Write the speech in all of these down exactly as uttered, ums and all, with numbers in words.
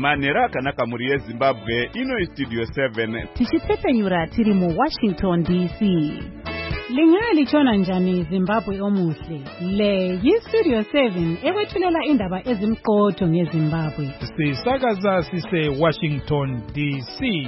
Manheru akanaka muri yeZimbabwe, ino Studio seven. Tichipfepenyura tiri mu Washington D C. Lingali chona njani Zimbabwe omuhle. Le yi Studio seven ewethulela indaba ezimqotho ngeZimbabwe. Sisakaza sise Washington D C.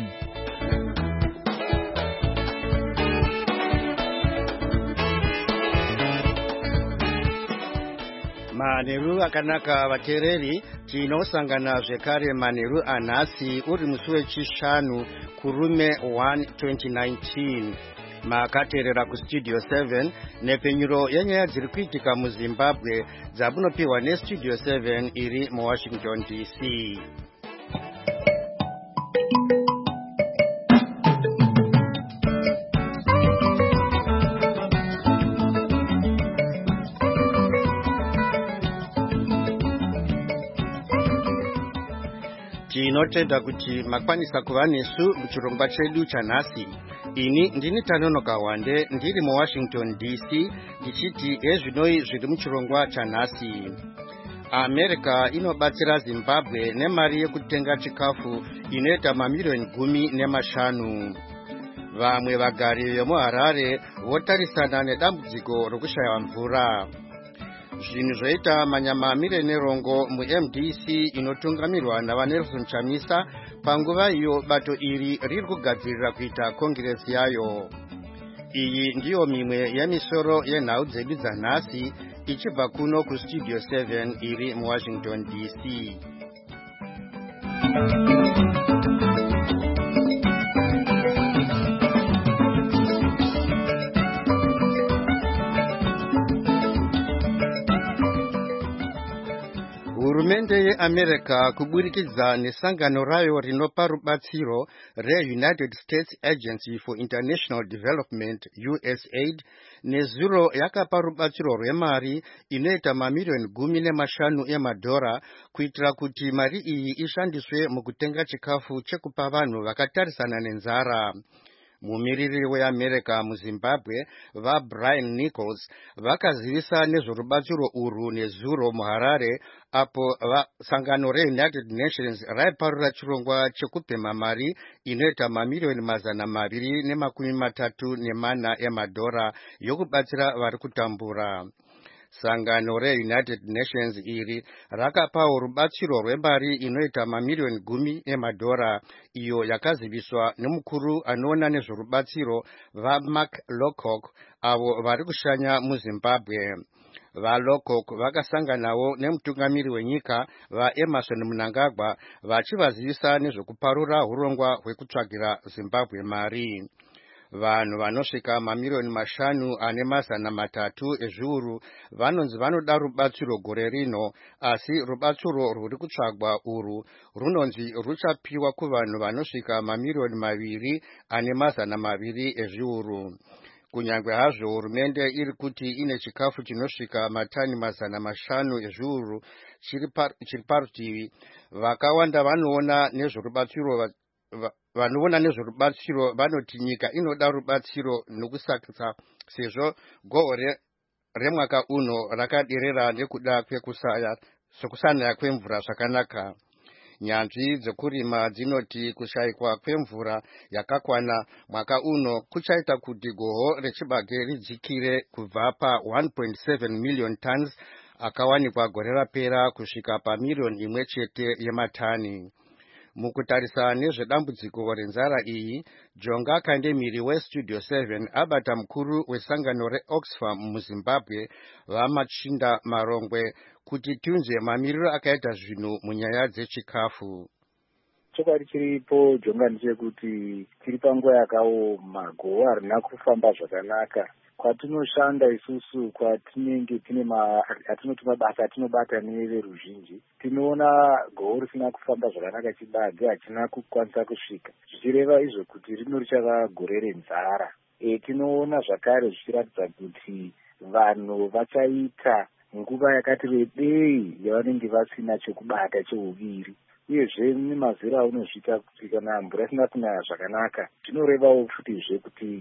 Manheru akanaka vateereri, tinosangana zvekare manheru anhasi uri musi wechishanu kurume one twenty nineteen. Makateerera kuStudio seven nepenyuro yenyaya dziri kuitika muZimbabwe dzamunopiwa neStudio seven iri muWashington D C. Tinotenda kuti makwanisa kuva nesu muchirongwa chedu chanhasi. Ini ndini Tanonoka Wande ndiri muWashington D C ndichiti ezvinoi zviri muchirongwa chanhasi. America inobatsira Zimbabwe nemari yekutenga chikafu inoita mamiliyoni gumi nemashanu. Vamwe vagari vemuHarare votarisana nedambudziko rokushaya mvura. Zvinhu zvoita manyama amire nerongo mu-M D C inotungamirwa navaNelson Chamisa panguva iyo bato iri riri kugadzirira kuita kongiresi yayo. Iyi ndiyo mimwe yemisoro yenhau dzedu dzanhasi ichibva kuno kuStudio seven iri muWashington D C. Hurumende yeAmerica kuburikidza nesangano rayo rinopa rubatsiro reUnited States Agency for International Development U S A I D nezuro yakapa rubatsiro rwemari inoita mamiliyoni gumi nemashanu emadhora kuitira kuti mari iyi ishandiswe mukutenga chikafu chekupa vanhu vakatarisana nenzara. Mumiriri weAmerica muZimbabwe vaBrian Nichols vakazivisa nezvorubatsiro urwu nezuro muHarare apo sangano reUnited Nations raiparura chirongwa chekupema mari inoita mamiliyoni mazana maviri nemakumi matatu nemana emadhora yokubatsira vari kutambura. Sangano reUnited Nations iri rakapawo rubatsiro rwemari inoita mamiliyoni gumi emadhora iyo yakaziviswa nemukuru anoona nezvorubatsiro vaMark Lowcock avo vari kushanya muZimbabwe. VaLowcock vakasanganawo nemutungamiri wenyika vaEmerson Mnangagwa vachivazivisa nezvokuparura urongwa hwekutsvagira Zimbabwe mari. Vanhu vanosvika mamiliyoni mashanu ane mazana matatu ezviuru vanonzi vanoda rubatsiro gore rino, asi rubatsiro rwuri kutsvagwa urwu runonzi ruchapiwa kuvanhu vanosvika mamiliyoni maviri ane mazana maviri ezviuru. Kunyangwe hazvo hurumende iri kuti ine chikafu chinosvika matani mazana mashanu ezviuru chiri parutivi, vakawanda vanoona nezvorubatsiro vanoona nezvorubatsiro vanoti nyika inoda rubatsiro nokusakisa sezvo goho remwaka uno rakaderera nekuda kwekusanaya kwemvura zvakanaka. Nyanzvi dzekurima dzinoti kushayikwa kwemvura yakakwana mwaka uno kuchaita kuti goho rechibage ridzikire kubva pa one point seven million tons akawanikwa gore rapera kusvika pamiliyoni imwe chete yematani. Mukutarisa nezvedambudziko renzara iyi, Jonga Kandemiri weStudio seven abata mukuru wesangano reOxfam muZimbabwe vaMachinda Marongwe kuti tiunze mamiriro akaita zvinhu munyaya dzechikafu. Chokwadi chiripo Jonga ndechekuti tiri panguva yakaoma, goho harina kufamba zvakanaka. Kwatinoshanda isusu kwatinenge tine atinoti mabasa atinobata neveruzhinji, tinoona goho risina kufamba zvakanaka, chibage hachina kukwanisa kusvika, zvichireva izvo kuti rino richava gore renzara. E, tinoona zvakare zvichiratidza kuti vanhu vachaita nguva yakati rebei yavanenge vasina chekubata cheuviri. Uyezve nemazera aunozviita kuti kana mvura isina kunaya zvakanaka, zvinorevawo futizve kuti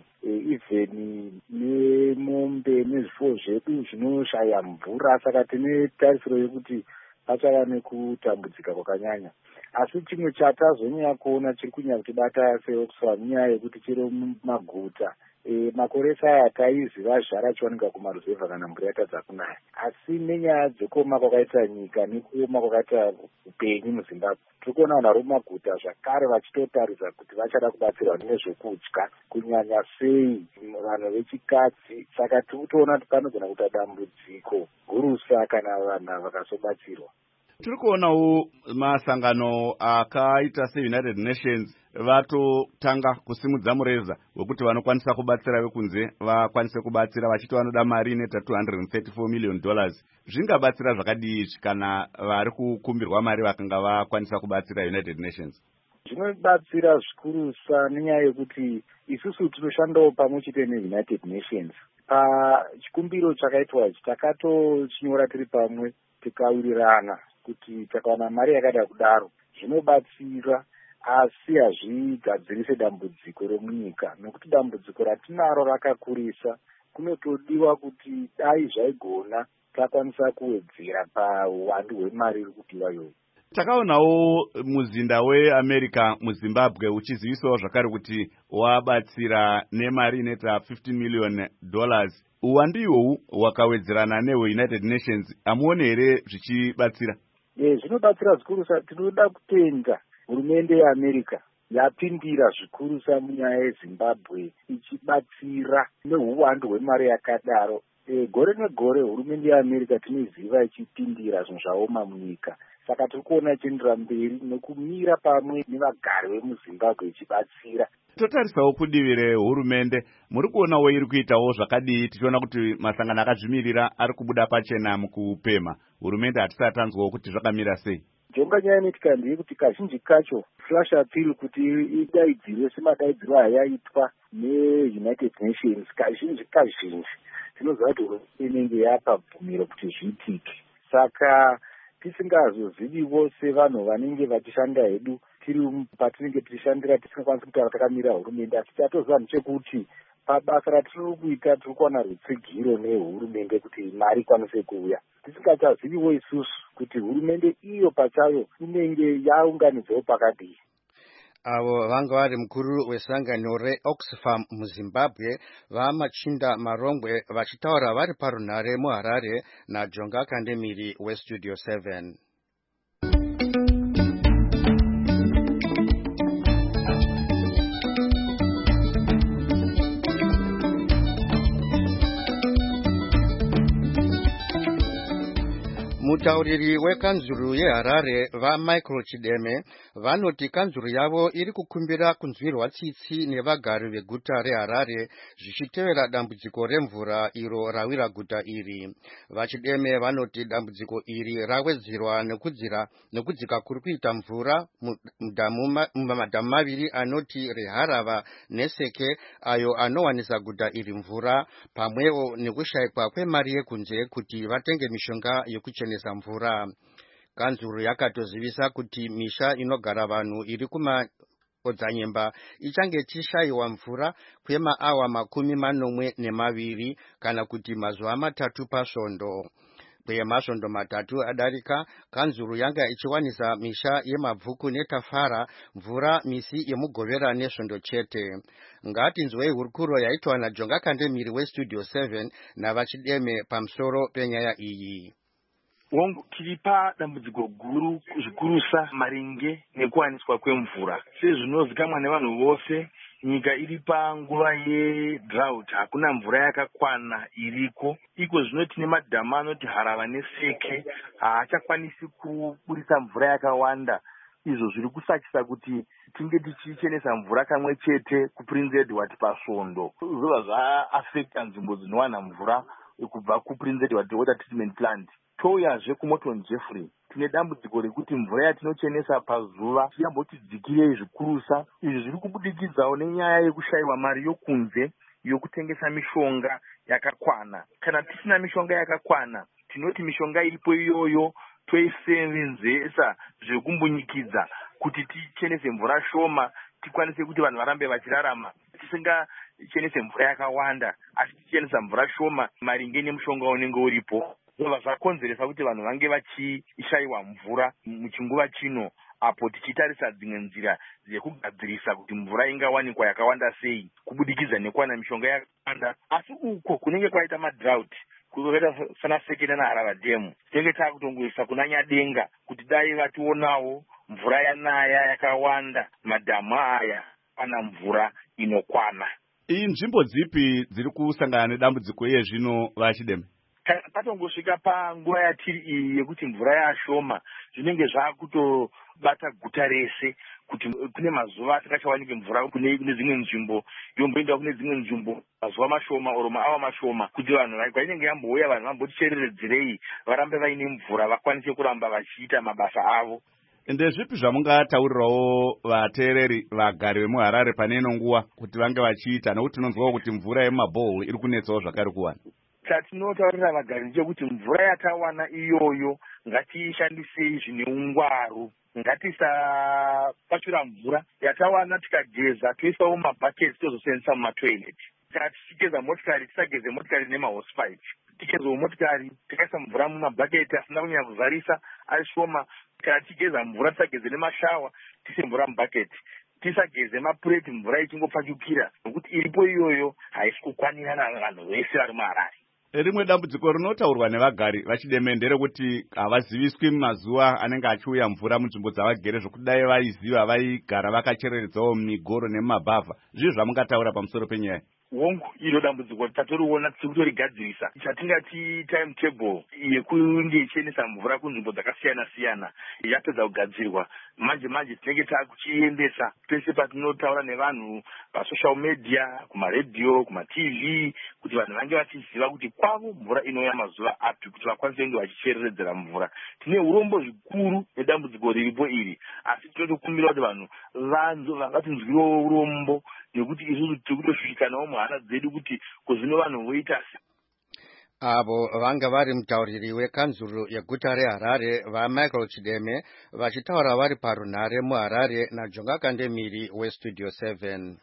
even nemombe nezvifuwo zvedu zvinoshaya mvura. Saka tine tarisiro yekuti pachava nekutambudzika kwakanyanya. Asi chimwe chatazonyanya kuona chiri kunyanya kutibata seOxfam nyaya yekuti chero mumaguta E, makoresa aya taiziva zvara chiwanika kumaruzevha kana mvura yatadza kunaya. Asi nenyaya dzekuoma kwakaita nyika nekuoma kwakaita upenyu muZimbabwe, tiri kuona vanhu vari mumaguta zvakare vachitotaridza kuti vachada kubatsirwa nezvekudya, kunyanya sei vanhu vechikadzi. Saka tiri kutoona kuti panogona kuita dambudziko gurusa kana vanhu vakazobatsirwa. Tiri kuonawo masangano akaita seUnited Nations vatotanga kusimudza mureza wekuti vanokwanisa kubatsira vekunze vakwanise kubatsira vachiti vanoda mari inoita two hundred thirty-four million dollars. Zvingabatsira zvakadii kana vari kukumbirwa mari vakanga vakwanisa kubatsira United Nations? Zvinobatsira zvikurusa nenyaya yekuti isusu tinoshandawo pamwe chete neUnited Nations. Pachikumbiro chakaitwa ichi takatochinyora tiri pamwe tikawirirana kuti takawana mari yakada kudaro zvinobatsira, asi hazvigadzirise dambudziko remunyika, nekuti dambudziko ratinaro rakakurisa. Kunotodiwa kuti dai zvaigona takwanisa kuwedzera pauwandu hwemari iri kudiwa iyoyo. Takaonawo muzinda weAmerica muZimbabwe uchizivisawo zvakare kuti wabatsira nemari inoita fifteen million dollars. Uwandu ihwohwu hwakawedzerana neweUnited Nations, amuone here zvichibatsira? E, zvinobatsira zvikurusa. Tinoda kutenda hurumende yeAmerica yapindira zvikurusa munyaya yeZimbabwe ichibatsira neuwandu hwemari yakadaro. E, gore negore hurumende yeAmerica tinoziva ichipindira zvinhu zvaoma munyika. Saka tiri kuona ichiendera mberi nekumira pamwe nevagari vemuZimbabwe ichibatsira. Totarisawo kudivi rehurumende, muri kuonawo iri kuitawo zvakadii? Tichiona kuti masangano akazvimirira ari kubuda pachena mukupema. Hurumende hatisati tanzwawo kuti zvakamira sei. Jonga nyaya inoitika ndeyekuti kazhinji kacho flash appeal kuti idaidzirwe semadaidziro ayaitwa neUnited Nations, kazhinji kazhinji tinoziva kuti hurumende inenge yapa bvumiro kuti zviitike. Saka tisingazoziviwo sevanhu vanenge vachishanda hedu tiri patinenge tichishandira tisingakwanisi kutaura takamira hurumende, asi tatoziva nechekuti pabasa ratiri kuita tiri kuwana rutsigiro nehurumende kuti mari ikwanise kuuya. Tisingachaziviwo isusu kuti hurumende iyo pachayo inenge yaunganidzawo pakadii. Avo vanga vari mukuru wesangano reOxfam muZimbabwe vaMachinda Marongwe vachitaura vari parunhare muHarare naJonga Kandemiri weStudio seven. Mutauriri wekanzuru yeHarare vaMichael Chideme vanoti kanzuru yavo iri kukumbira kunzwirwa tsitsi nevagari veguta reHarare zvichitevera dambudziko remvura iro rawira guta iri. VaChideme vanoti dambudziko iri rawedzerwa nekudzira nekudzika kuri kuita mvura mumadhamu maviri anoti reHarava neSeke ayo anowanisa guta iri mvura, pamwewo nekushayikwa kwemari yekunze kuti vatenge mishonga yokuchenesa mvura. Kanzuru yakatozivisa kuti misha inogara vanhu iri kumaodzanyemba ichange chishayiwa mvura kwemaawa makumi manomwe nemaviri kana kuti mazuva matatu pasvondo. Kwemasvondo matatu adarika, kanzuru yanga ichiwanisa misha yemabvuku neTafara mvura misi yemugovera nesvondo chete. Ngatinzwei hurukuro yaitwa naJonga Kandemiri weStudio seven navaChideme pamusoro penyaya iyi. Wangu tiripa dambudziko guru zvikurusa maringe nekuwaniswa kwemvura. Sezvinozikamwa nevanhu vose, nyika iri panguva yedrought, hakuna mvura yakakwana iriko. Iko zvino tine madhamu anoti Harava neSeke haachakwanisi kuburisa mvura yakawanda. Izvo zviri kusakisa kuti tinge tichichenesa mvura kamwe chete kuPrince Edward pasvondo. Zvobva zvaaffecta nzvimbo dzinowana mvura kubva kuPrince Edward Water Treatment Plant. Touyazve kuMorton Jeffrey tine dambudziko rekuti mvura yatinochenesa pazuva yamboti dzikirei zvikurusa. Izvi zviri kubudikidzawo nenyaya yekushayiwa mari yokunze yokutengesa mishonga yakakwana. Kana tisina mishonga yakakwana, tinoti mishonga iripo iyoyo toisevenzesa zvekumbunyikiza kuti tichenese mvura shoma, tikwanise kuti vanhu varambe vachirarama. Tisingachenese mvura yakawanda, asi tichenesa mvura shoma maringe nemushonga unenge uripo. zvobva zvakonzeresa kuti vanhu vange vachishayiwa mvura muchinguva chino, apo tichitarisa dzimwe nzira dzekugadzirisa kuti mvura ingawanikwa yakawanda sei kubudikidza nekuwana mishonga yakawanda. Asi uko kunenge kwaita madrought kuzoita sana Sekena naHarara Dam, tinenge takutongoisa kuna Nyadenga kuti dai vationawo mvura yanaya yakawanda, madhamu aya ana mvura inokwana. Iyi nzvimbo dzipi dziri kusangana nedambudziko iye zvino vaChideme? Patongosvika panguva yatiri iyi yekuti mvura yashoma, zvinenge zvakutobata guta rese kuti kune mazuva atakachawanike mvura kune dzimwe nzvimbo, yomboenda kune dzimwe nzvimbo mazuva mashoma oro maawa mashoma, kuti vanhu kwainenge yambouya vanhu vambotichereredzerei varambe vaine mvura vakwanise kuramba vachiita mabasa avo. Ndezvipi zvamungataurirawo vateereri vagari vemuHarare pane ino nguva kuti vange vachiita, nekuti tinonzwawo kuti mvura yemumabhohol iri kunetsawo zvakare kuwana? Chatinotaurira vagari ndechekuti mvura yatawana iyoyo ngatiishandisei zvine ungwaru, ngatisapachura mvura yatawana tikageza toisawo mabhaketi tozosenzesa mumatoileti. Saka tichigeza motikari tisageze motikari nemahosepipe, tigezewo motikari tikaisa mvura mumabhaketi asina kunyanya kuzarisa ari shoma. Kana tichigeza mvura tisageze nemashawa, tise mvura mubhaketi, tisageze mapureti mvura ichingopfachukira, nokuti iripo iyoyo haisi kukwanirana navanhu vese vari muHarare. Rimwe dambudziko rinotaurwa nevagari vaChideme nderekuti havaziviswi mazuva anenge achiuya mvura munzvimbo dzavagere, zvokuti dai vaiziva vaigara vakachereredzawo migoro nemumabhavha. Zvizvo zvamungataura pamusoro penyaya? Wongu iro dambudziko tatoriona tikutorigadzirisa, chatingati timetable yekunge ichiendesa mvura kunzvimbo dzakasiyana siyana yapedza kugadzirwa. Manje manje tinenge takuchiendesa pese patinotaura nevanhu pasocial media, kumaredhiyo, kumaTV, kuti vanhu vange vachiziva kuti kwavo mvura inouya mazuva api kuti vakwanise kunge vachichereredzera mvura. Tine urombo zvikuru nedambudziko riripo iri, asi tinotokumbira kuti vanhu vanzo vangatinzwirewo urombo, nekuti isusu tiri kutosvikanawo muhana dzedu kuti kuzvino vanhu voita se. Avo vanga vari mutauriri wekanzuru yeguta reHarare vaMichael Chideme vachitaura vari parunhare muHarare naJonga Kandemiri weStudio seven.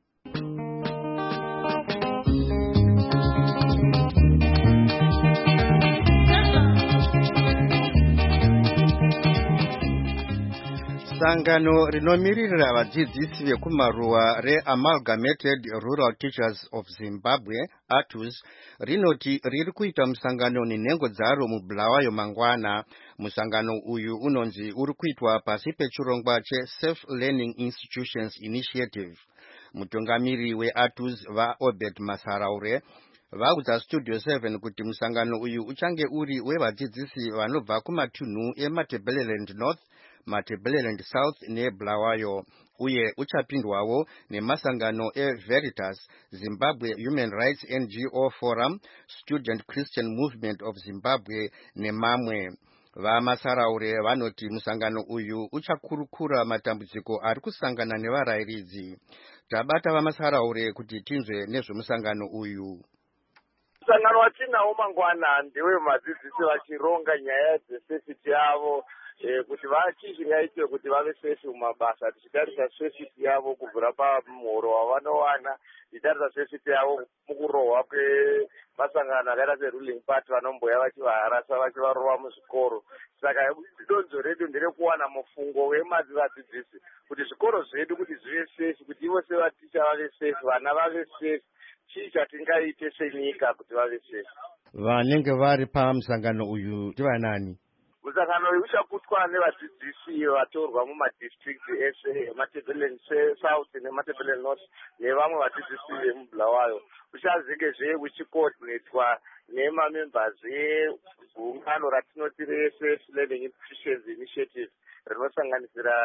Sangano rinomiririra vadzidzisi vekumaruwa reAmalgamated Rural Teachers of Zimbabwe, A T U Z, rinoti riri kuita musangano nenhengo dzaro muBulawayo mangwana. Musangano uyu unonzi uri kuitwa pasi pechirongwa cheSafe Learning Institutions Initiative. Mutungamiri weA T U Z vaObed Masaraure vaudza Studio seven kuti musangano uyu uchange uri wevadzidzisi vanobva kumatunhu eMatabeleland North, Matabeleland South neBulawayo, uye uchapindwawo nemasangano eVeritas, Zimbabwe Human Rights N G O Forum, Student Christian Movement of Zimbabwe nemamwe. VaMasaraure vanoti musangano uyu uchakurukura matambudziko ari kusangana nevarayiridzi. Tabata vaMasaraure kuti tinzwe nezvemusangano uyu. Musangano watinawo mangwana ndewe madzidzisi vachironga nyaya dzesafety yavo, kuti vachizvingaitwe kuti vave safe mumabasa, tichitarisa safety yavo kubvira pamuhoro wavanowana, tichitarisa safety yavo mukurohwa kwemasangano akaita seruling party vanomboya vachivaharasa vachivarova muzvikoro. Saka donzo redu nderekuwana mufungo wemadzidzisi kuti zvikoro zvedu kuti zvive safe, kuti ivo sevaticha vave safe, vana vave safe, chii chatingaite senyika kuti vave safe. Vanenge vari pamusangano uyu ndivanani? Musangano uyu uchaputwa nevadzidzisi vatorwa mumadistrict ese eMatabeleland South neMatabeleland North nevamwe vadzidzisi vemuBulawayo. Uchazengezve uchicoordinatwa nemamembers egungano ratinoti reSafe Learning Institutions Initiative rinosanganisira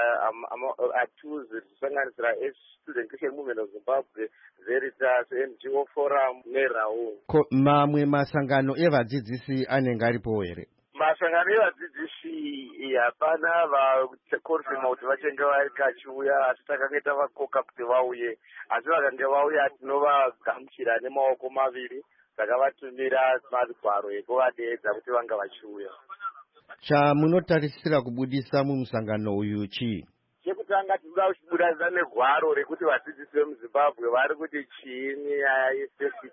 A T U Z, rinosanganisira Student Christian Movement of Zimbabwe, Veritas, N G O Forum neRAU. Mamwe masangano evadzidzisi anenge aripo here? Masangano evadzidzisi hapana vakonfirma kuti vachenge vakachiuya, asi takange tavakoka kuti vauye, asi vakange vauya tinovagamuchira nemaoko maviri, takavatumira magwaro ekuvadeedza kuti vanga vachiuya. Chamunotarisira kubudisa mumusangano uyu chii? Chekutanga tinoda kuchibudisa negwaro rekuti vadzidzisi vemuZimbabwe vari kuti chiini nyaya yesafety,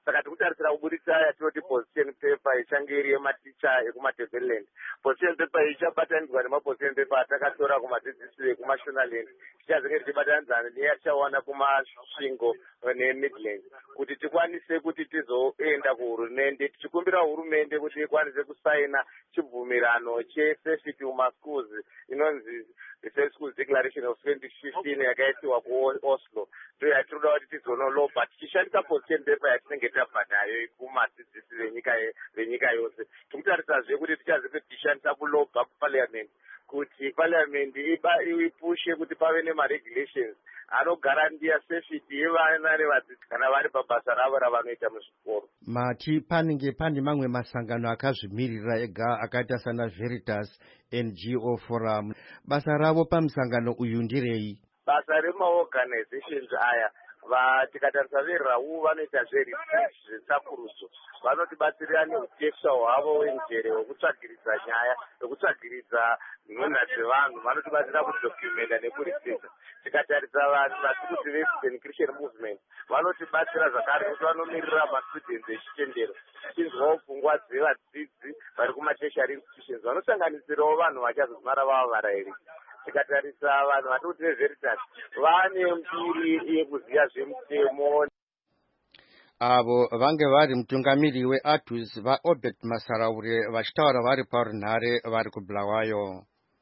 saka tikutarisira kubudisa yatinoti position paper ichange iri yematicha ekumadevelland. Position paper iyi ichabatanidzwa nemaposition paper atakatora kumadzidzisi ekumashonaland, tichazenge tichibatanidzana neyatichawana kumasvingo nemidland, kuti tikwanise kuti tizoenda kuhurumende tichikumbira hurumende kuti ikwanise kusaina chibvumirano chesafety mumaschools inonzi the Safe Schools Declaration of twenty fifteen yakaisiwa kuOslo. Ndo yatinoda kuti tizonoloba tichishandisa position paper yatinenge tabva nayo kumadzidzisi venyika venyika yose. Tikutarisazve kuti tichazenge tichishandisa kuloba kuparliament kuti parliament ipushe kuti pave nemaregulations anogarantiya safety yevana nevadzidzi kana vari pabasa ravo ravanoita muzvikoro. Mati panenge pane mamwe masangano akazvimirira ega akaita sana Veritas N G O Forum. Basa ravo pamusangano uyu ndirei? Basa remaorganizations aya tikatarisira verau vanoita zveresearch zvetsakuruso, vanotibatsirira neutesa hwavo wenjere hwekutsvagiridza nyaya hwekutsvagiridza nhunha dzevanhu, vanotibatsira kudocumenta nekuresearcha. Tikatarisa vanhu vati kuti veCitizen Christian Movement vanotibatsira zvakare kuti vanomirira mastudents echitendero, tichinzwawo pfungwa dzevadzidzi vari kumatertiary institutions vanosanganisirawo vanhu vachazozimara vava varayiri. Tikatarisa vanhu vati kuti veVeritas vane mbiri yekuziva zvemutemo. Avo vange vari mutungamiri weATUS vaObert Masaraure vachitaura vari parunhare vari kuBulawayo.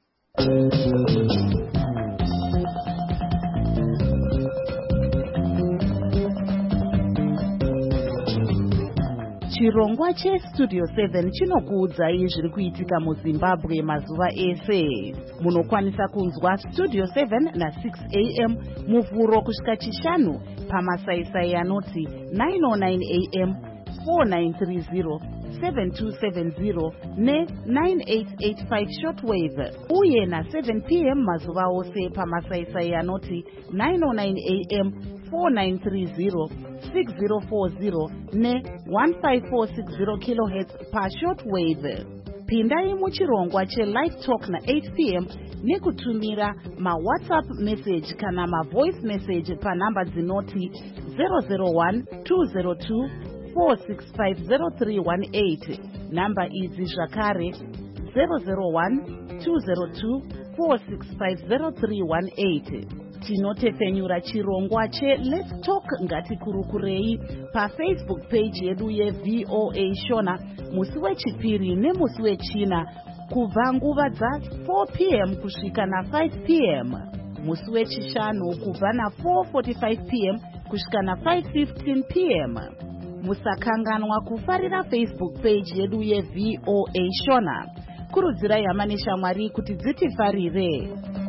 Chirongwa cheStudio seven chinokuudzai zviri kuitika muZimbabwe mazuva ese. Munokwanisa kunzwa Studio seven na six a m muvhuro kusvika chishanu pamasaisai anoti nine oh nine a m, four nine three zero, seven two seven zero ne nine eight eight five shortwave, uye na seven p m mazuva ose pamasaisai anoti nine oh nine a m, four nine three zero, six zero four zero ne one five four six zero kilohertz pa shortwave. Pindai muchirongwa cheLive Talk na eight p m nekutumira maWhatsApp message kana mavoice message panhamba dzinoti zero zero one two zero two four six five zero three one eight. Namba idzi zvakare zero zero one two zero two four six five zero three one eight. Tinotefenyura chirongwa che Let's Talk Ngatikurukurei paFacebook page yedu yeV O A Shona musi wechipiri nemusi wechina kubva nguva dza four p m kusvika na five p m, musi wechishanu kubva na four forty-five p m kusvika na five fifteen p m. Musakanganwa kufarira Facebook page yedu yeV O A Shona. Kurudzirai hama neshamwari kuti dzitifarire.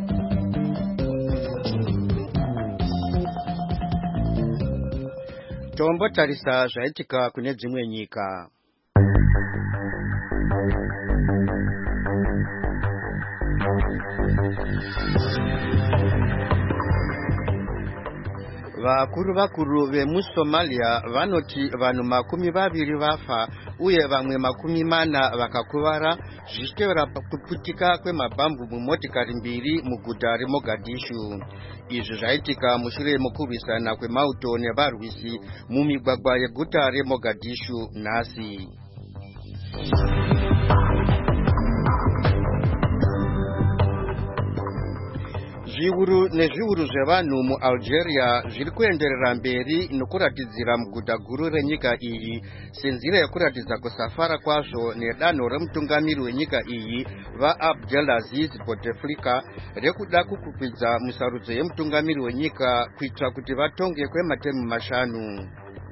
Tombotarisa zvaitika kune dzimwe nyika. Vakuru vakuru vemuSomalia vanoti vanhu makumi vaviri vafa uye vamwe makumi mana vakakuvara zvichitevera kuputika kwemabhambu mumotikari mbiri muguta reMogadishu. Izvi zvaitika mushure mekurwisana kwemauto nevarwisi mumigwagwa yeguta reMogadishu nhasi. Zviuru nezviuru zvevanhu muAlgeria zviri kuenderera mberi nokuratidzira muguta guru renyika iyi senzira yekuratidza kusafara kwazvo nedanho remutungamiri wenyika iyi vaAbdelaziz Bouteflika rekuda kukwikwidzwa musarudzo yemutungamiri wenyika kuitira kuti vatonge kwematemu mashanu.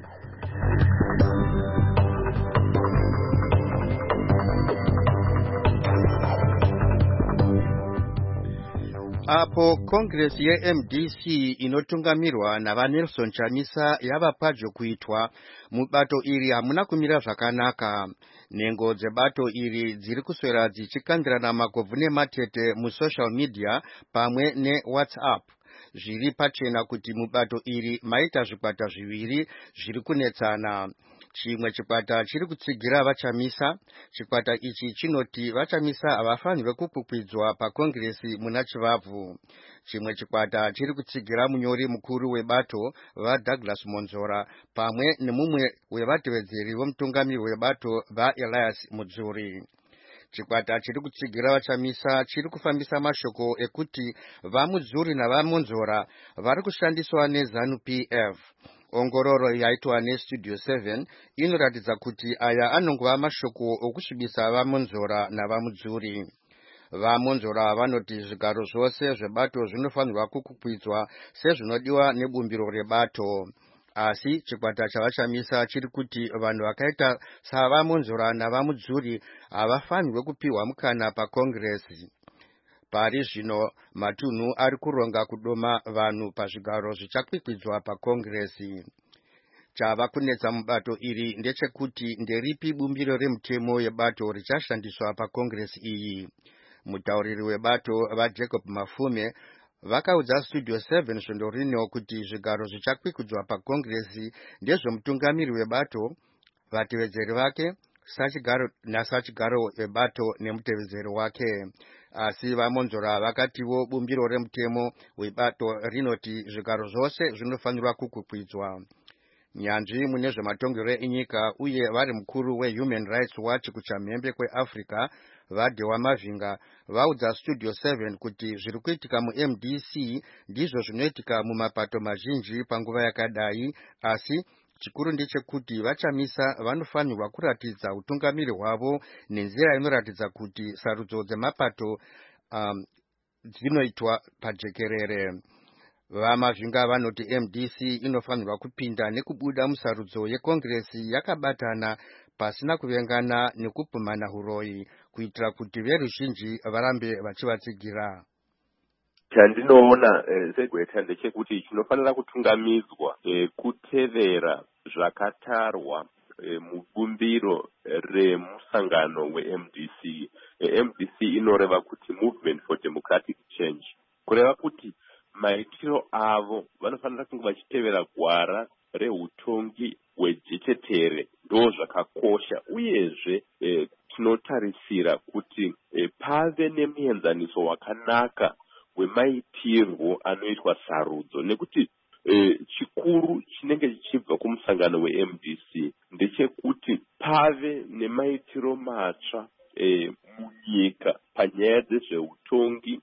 Apo Congress ye-M D C inotungamirwa navaNelson Chamisa yava padyo kuitwa, mubato iri hamuna kumira zvakanaka. Nhengo dzebato iri dziri kuswera dzichikandirana magovhu nematete musocial media pamwe neWhatsApp. Zviri pachena kuti mubato iri maita zvikwata zviviri zviri kunetsana. chimwe chikwata chiri kutsigira vachamisa. Chikwata ichi chinoti vachamisa havafanirwe kukwikwidzwa pakongresi muna Chivabvu. Chimwe chikwata chiri kutsigira munyori mukuru webato vaDouglas Monzora pamwe nemumwe wevatevedzeri vomutungamiri webato vaElias Mudzuri. Chikwata chiri kutsigira vachamisa chiri kufambisa mashoko ekuti vaMudzuri navaMonzora vari kushandiswa neZANU P F. Ongororo yaitwa neStudio seven inoratidza kuti aya anongova mashoko okusvibisa vaMonzora navaMudzuri. VaMonzora vanoti zvigaro zvose zvebato zvinofanirwa kukwikwidzwa sezvinodiwa nebumbiro rebato. Asi chikwata chavachamisa chiri kuti vanhu vakaita savaMonzora navaMudzuri havafanirwe kupiwa mukana pakongresi. Pari zvino matunhu ari kuronga kudoma vanhu pazvigaro zvichakwikwidzwa pakongresi. Chava kunetsa mubato iri ndechekuti nderipi bumbiro remutemo yebato richashandiswa pakongresi iyi. Mutauriri webato vaJacob Mafume vakaudza Studio seven svondo rino kuti zvigaro zvichakwikwidzwa pakongresi ndezvemutungamiri webato, vatevedzeri vake, sachigaro nasachigaro webato nemutevedzeri wake. Asi vaMonzora vakatiwo bumbiro remutemo webato rinoti zvigaro zvose zvinofanirwa kukwikwidzwa. Nyanzvi mune zvematongero enyika uye vari mukuru weHuman Rights Watch kuchamhembe kweAfrica vaDewa Mavinga vaudza Studio seven kuti zviri kuitika muM D C ndizvo zvinoitika mumapato mazhinji panguva yakadai, asi chikuru ndechekuti vachamisa vanofanirwa kuratidza utungamiri hwavo nenzira inoratidza kuti sarudzo dzemapato um, dzinoitwa pajekerere. VaMavinga vanoti M D C inofanirwa kupinda nekubuda musarudzo yekongresi yakabatana pasina kuvengana nekupumhana huroyi kuitira kuti veruzhinji varambe vachivatsigira. Chandinoona eh, segweta ndechekuti chinofanira kutungamidzwa eh, kutevera zvakatarwa eh, mubumbiro remusangano weM D C. eh, M D C inoreva kuti Movement for Democratic Change, kureva kuti maitiro avo vanofanira kunge vachitevera gwara reutongi hwejechetere ndo zvakakosha, uyezve eh, tinotarisira kuti eh, pave nemuenzaniso wakanaka wemaitirwo anoitwa sarudzo, nekuti eh, chikuru chinenge chichibva kumusangano weM D C ndechekuti pave nemaitiro matsva eh, munyika panyaya dzezveutongi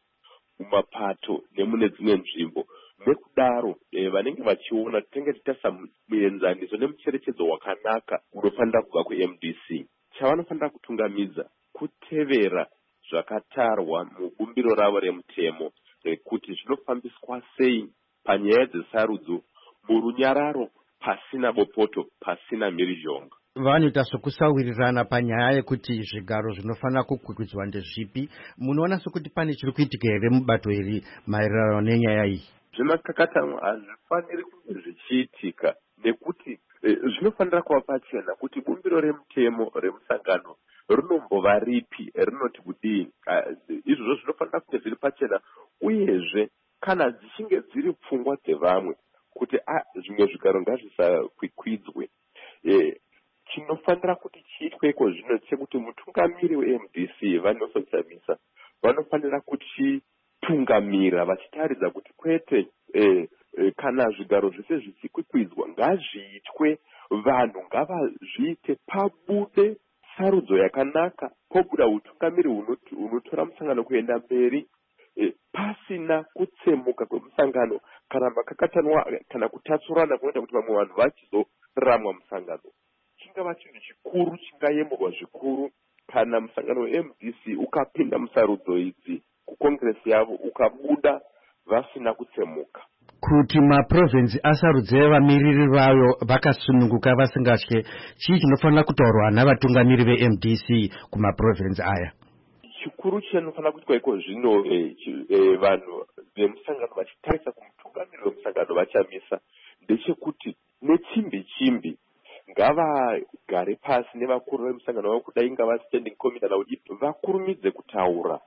mumapato nemune dzimwe nzvimbo. Nekudaro eh, vanenge vachiona tinenge tichitaisa muenzaniso nemucherechedzo wakanaka unofanira kubva kuM D C. Chavanofanira kutungamidza kutevera zvakatarwa mubumbiro ravo remutemo rekuti zvinofambiswa sei panyaya dzesarudzo murunyararo, pasina bopoto, pasina mhirizhonga. Vanoita sokusawirirana panyaya yekuti zvigaro zvinofanira kukwikwidzwa ndezvipi. Munoona sokuti pane chiri kuitika here mubato iri maererano nenyaya iyi? Zvimakakatanwa hazvifaniri kunge zvichiitika nekuti eh, zvinofanira kuva pachena kuti bumbiro remutemo remusangano rinombova ripi, rinoti kudii. Uh, izvozvo zvinofanira kunge zviri pachena, uyezve kana dzichinge dziri pfungwa dzevamwe kuti ah, zvimwe zvigaro ngazvisakwikwidzwe, eh, chinofanira kuti chiitweko zvino chekuti mutungamiri weM D C vaNelson Chamisa vanofanira kuchitungamira vachitaridza kuti kwete eh, eh, kana zvigaro zvese zvichikwikwidzwa ngazviitwe, vanhu ngavazviite pabude sarudzo yakanaka, pobuda utungamiri unotora musangano kuenda mberi eh, pasina kutsemuka kwemusangano kana makakatanwa kana kutatsurana kunoita kuti vamwe vanhu vachizoramwa musangano. Chingava chinhu chikuru chingayemurwa zvikuru kana musangano weM D C ukapinda musarudzo idzi kukongresi yavo ukabuda vasina kutsemuka. Kuti maprovinsi asarudze vamiriri vayo vakasununguka vasingatye, chii chinofanira kutaurwa navatungamiri veM D C kumaprovinsi aya? Chikuru chinofanira kuitwa iko zvino eh, eh, vanhu vemusangano vachitarisa kumutungamiri wemusangano vachamisa ndechekuti nechimbi chimbi ngavagare pasi nevakuru vemusangano wavo kudai ngava standing committee kana kuti vakurumidze kutaura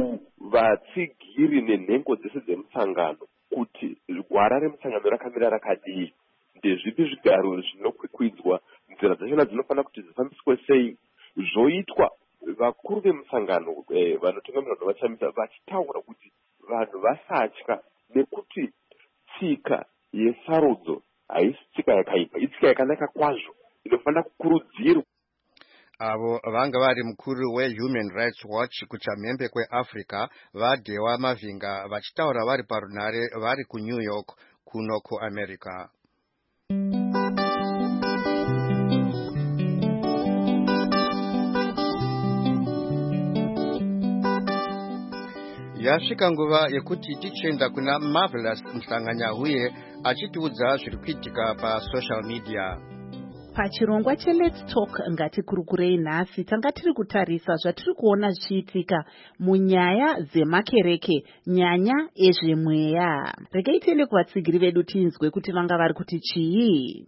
kuvatsigiri nenhengo dzese dzemusangano kuti gwara remusangano rakamira rakadii, ndezvipi zvigaro zvinokwikwidzwa, nzira dzachona dzinofanira kuti dzifambiswe sei zvoitwa vakuru vemusangano vanotungamira vanhu vachamisa vachitaura kuti vanhu vasatya nekuti tsika yesarudzo haisi tsika yakaipa, itsika yakanaka kwazvo inofanira kukurudzirwa. Avo vanga vari mukuru weHuman Rights Watch kuchamhembe kweAfrica vaDewa Mavinga vachitaura vari parunhare vari kuNew York kuno kuAmerica. Yasvika nguva yekuti tichenda kuna Marvelous Mhlanganyahuye achitiudza zviri kuitika pasocial media. Pachirongwa cheLet's Talk ngatikurukurei nhasi tanga tiri kutarisa zvatiri kuona zvichiitika munyaya dzemakereke, nyanya ezvemweya. Regai tiende kuvatsigiri vedu tinzwe kuti vanga vari kuti chii.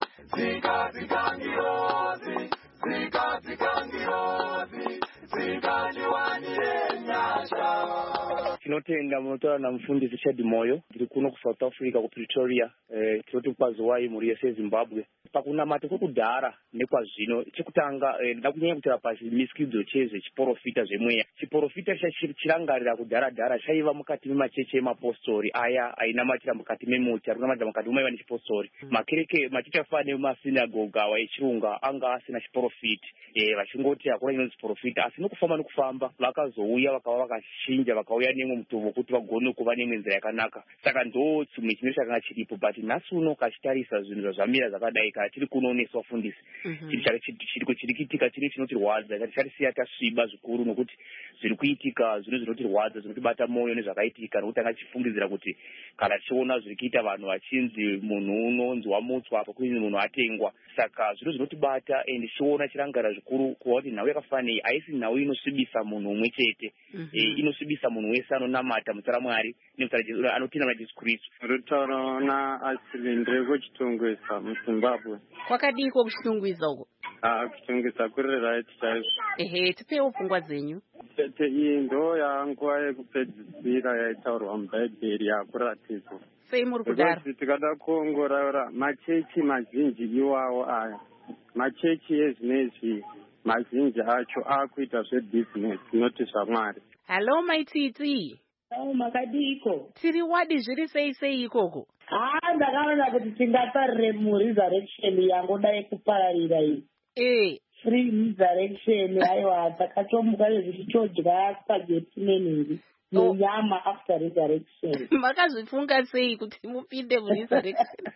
Zika zika ngirozi, zika zika ngirozi, zika jiwanire nyasha. Tinotenda munotaura namufundisi Chad Moyo, ndiri kuno kuSouth Africa kuPretoria, eh tinoti kwaZiwai muri yese Zimbabwe. Pakunamata kwekudhara nekwazvino chekutanga eh, ndida kunyanya kutaura pachimiskidzo chezve chiprofita zvemweya. Chiprofita chirangarira kudhara dhara chaiva mukati memacheche emapostori aya ainamatira mukati memuti arikunamatira mukati memaiva nechipostori. Makereke macheche afana nemasinagoga awa echirunga anga asina chiprofiti, eh vachingoti hakuna inonzi chiprofita, asi nokufamba nokufamba vakazouya vakava vakachinja vakauya nemwe mutovo kuti vagone kuva nemwe nzira yakanaka. Saka ndo chimwe chimwe chakanga chiripo, but nhasi uno kachitarisa zvinhu zvazvamira zvakadai kana tiri kunoonesa wafundisi chiriko chiri kuitika chiri chinotirwadza chatisiya tasviba zvikuru nokuti zviri kuitika zvinhu zvinotirwadza zvinotibata moyo nezvakaitika nokuti anga chifungidzira kuti kana tichiona zviri kuita vanhu vachinzi munhu unonzi wamutswa apa kuinzi munhu atengwa. Saka zvinhu zvinotibata ende tichiona chirangarira zvikuru kuva kuti nhau yakafanei haisi nhau inosvibisa munhu umwe chete, inosvibisa munhu wese anonamata mutsara Mwari anotenda muna Jesu Kristu. Rutaura naAsilindre kuchitungwisa muZimbabwe. Kwakadiko kuchitungwisa uko? Ah, kuchitungwisa kuri right chaizvo. Ehe, tipewo pfungwa dzenyu. Tete iyi ndo yanguva yekupedzisira yaitaurwa mubhaibheri yakuratidzwa. Sei muri kudaro? Tikada kuongorora machechi mazhinji iwawo aya, machechi ezvinezvi mazhinji acho akuita zvebusiness noti zvaMwari. Hello maititi. Oh, makadiko. Tiri wadi zviri sei sei ikoko? Ah, ndakaona kuti tingatarire muresurrection yangodai kupararira iyi. Eh. Free resurrection aiwa takachomuka zvichitodya spaghetti nenhiri nenyama after resurrection. Makazvifunga sei kuti mupinde muresurrection?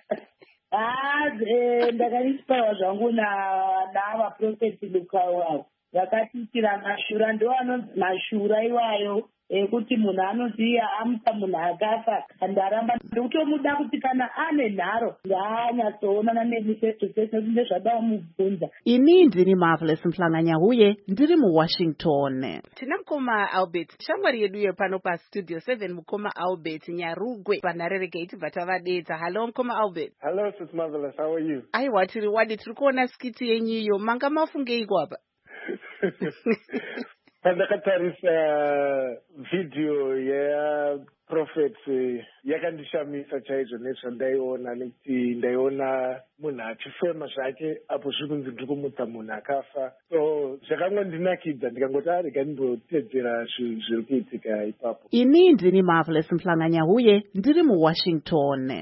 Ah, ndakanisipaiwa zvangu navaprofeti Lukawa vakatiitira mashura, ndo anonzi mashura iwayo ekuti munhu anoziya amupa munhu akafa ndaramba ndokutomuda kuti kana ane nharo ngaanyatsoonana nemi face to face nekuti ndezvada mubvunza. Ini ndini Marvelous Mhlanganyahuye ndiri muWashington. Tina mukoma Albert shamwari yedu yo pano pastudio seven, mukoma Albert Nyarugwe panharereke itibva tavadedza. Hello mukoma Albert. Hello sis Marvelous, how are you? Aiwa tiri wadi tiri kuona skiti yenyu iyo, manga mafungeiko apa? Pandakatarisa video yeprofet yakandishamisa chaizvo nezvandaiona, nekuti ndaiona munhu achifema zvake apo zviri kunzi ndiri kumutsa munhu akafa. So zvakangondinakidza ndikangoti arega ndimbotedzera zviri kuitika ipapo. Ini ndini Marvelous Mhlanganyahuye ndiri muWashington.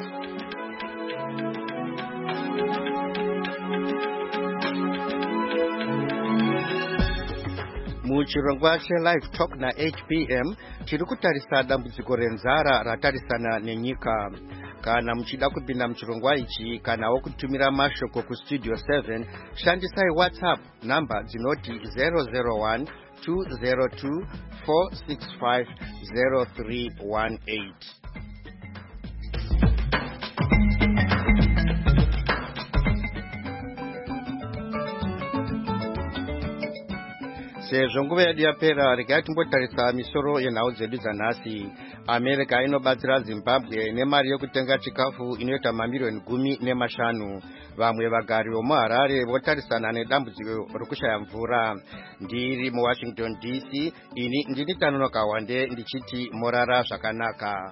Muchirongwa cheLive Talk na H P M chiri kutarisa dambudziko renzara ratarisana nenyika. Kana muchida kupinda muchirongwa ichi kanawo kutumira mashoko kustudio seven, shandisai WhatsApp namba dzinoti zero zero one two zero two four six five zero three one eight. Sezvo nguva yedu yapera, regai timbotarisa misoro yenhau dzedu dzanhasi. America inobatsira Zimbabwe nemari yekutenga chikafu inoita mamiliyoni gumi nemashanu. Vamwe vagari vomuHarare votarisana nedambudziko rokushaya mvura. Ndiri muWashington D C, ini ndini Tanonoka Wande ndichiti morara zvakanaka.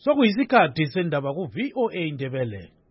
sokuyisikhathi sendaba ku-V O A Ndebele.